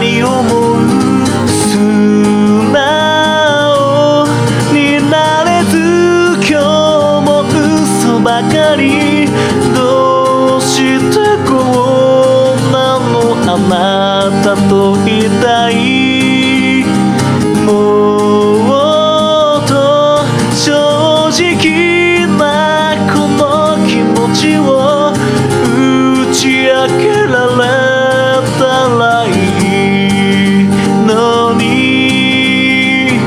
に思う素直になれず今日も嘘ばかりどうしてこんなのあなたといたいもっと正直なこの気持ちを打ち明けられたらいいのに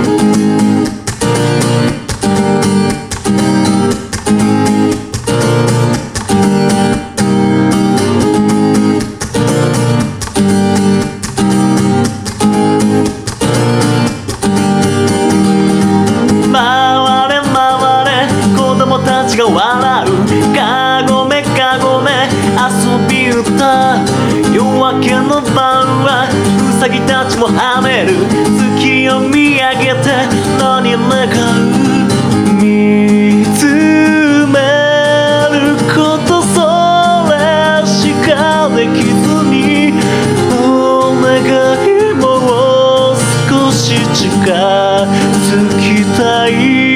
回れ回れ子供たちが笑うかごめかごめ遊び歌夜明けの晩はウサギたちも跳ねる月を見上げて何願う見つめることそれしかできずにお願いもう少し近づきたい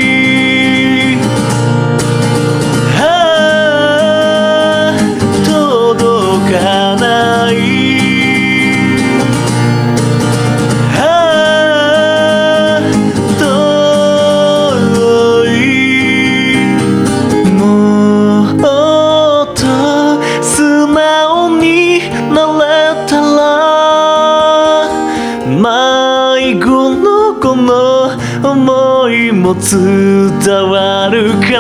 届かない遠いもっと素直になれたら迷子のこの想いも伝わるか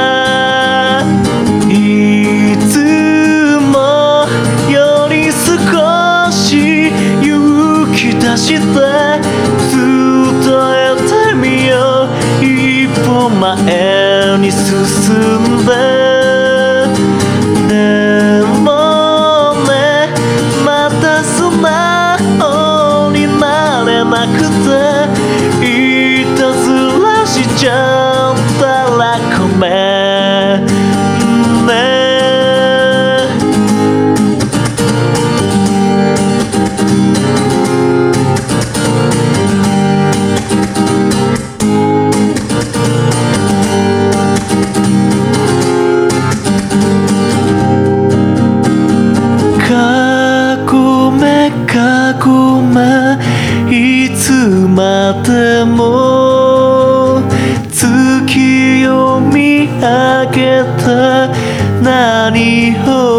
ないつもより少し勇気出して伝えてみよう一歩前に進んででもねまた素直になれなくていたずらしちゃったらごめんねかごめかごめいつまでも月を見上げて何を